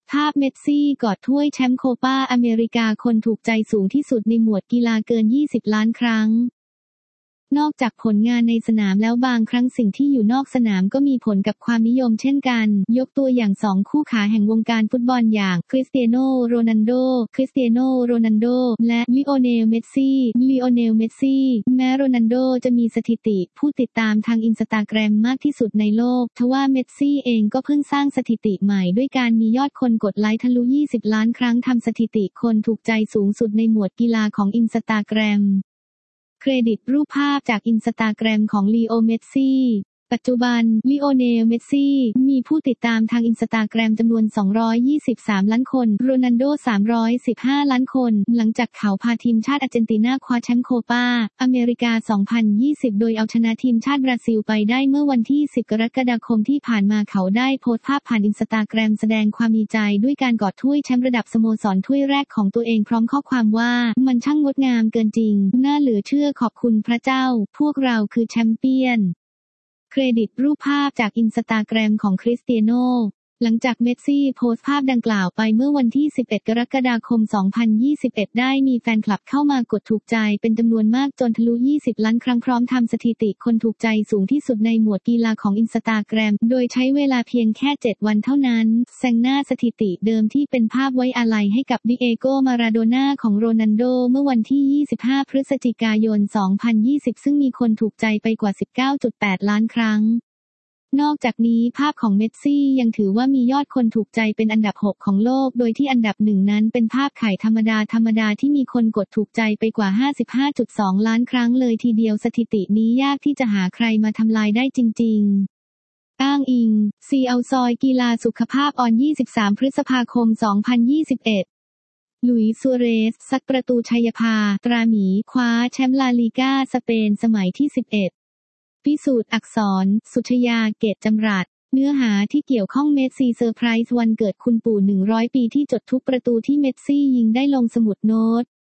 ภาพเมสซี่กอดถ้วยแชมป์โคปาอเมริกาคนถูกใจสูงที่สุดในหมวดกีฬาเกิน20ล้านครั้งนอกจากผลงานในสนามแล้วบางครั้งสิ่งที่อยู่นอกสนามก็มีผลกับความนิยมเช่นกันยกตัวอย่าง2คู่ขาแห่งวงการฟุตบอลอย่างคริสเตียโนโรนัลโดและลิโอเนลเมสซี่แม้โรนัลโดจะมีสถิติผู้ติดตามทาง Instagram มากที่สุดในโลกทว่าเมสซี่เองก็เพิ่งสร้างสถิติใหม่ด้วยการมียอดคนกดไลค์ทะลุ20ล้านครั้งทำสถิติคนถูกใจสูงสุดในหมวดกีฬาของ Instagramเครดิตรูปภาพจาก Instagram ของลีโอเมสซี่ปัจจุบันลิโอเนลเมสซี่มีผู้ติดตามทาง Instagram จำนวน223ล้านคนโรนัลโด315ล้านคนหลังจากเขาพาทีมชาติอาร์เจนตินาคว้าแชมป์โคปาอเมริกา2020โดยเอาชนะทีมชาติบราซิลไปได้เมื่อวันที่10กรกฎาคมที่ผ่านมาเขาได้โพสต์ภาพผ่าน Instagram แสดงความดีใจด้วยการกอดถ้วยแชมป์ระดับสโมสรถ้วยแรกของตัวเองพร้อมข้อความว่ามันช่างงดงามเกินจริงน่าเหลือเชื่อขอบคุณพระเจ้าพวกเราคือแชมเปี้ยนเครดิตรูปภาพจาก Instagram ของคริสเตียโนหลังจากเมสซี่โพสต์ภาพดังกล่าวไปเมื่อวันที่11กรกฎาคม2021ได้มีแฟนคลับเข้ามากดถูกใจเป็นจำนวนมากจนทะลุ20ล้านครั้งพร้อมทำสถิติคนถูกใจสูงที่สุดในหมวดกีฬาของ Instagram โดยใช้เวลาเพียงแค่7วันเท่านั้นแซงหน้าสถิติเดิมที่เป็นภาพไว้อาลัยให้กับดิเอโกมาราโดน่าของโรนัลโดเมื่อวันที่25พฤศจิกายน2020ซึ่งมีคนถูกใจไปกว่า 19.8 ล้านครั้งนอกจากนี้ภาพของเมสซี่ยังถือว่ามียอดคนถูกใจเป็นอันดับ6ของโลกโดยที่อันดับ1นั้นเป็นภาพไข่ธรรมดาที่มีคนกดถูกใจไปกว่า 55.2 ล้านครั้งเลยทีเดียวสถิตินี้ยากที่จะหาใครมาทำลายได้จริงๆอ้างอิงซีเอาซอยกีฬาสุขภาพออน23พฤษภาคม2021หลุยส์ซัวเรสซัดประตูชัยภาตราหมีคว้าแชมป์ลาลีก้าสเปนสมัยที่11พิสูจน์อักษรสุชยาเกตจำรัดเนื้อหาที่เกี่ยวข้องเมสซี่เซอร์ไพรส์วันเกิดคุณปู่100ปีที่จดทุกประตูที่เมสซี่ยิงได้ลงสมุดโน้ต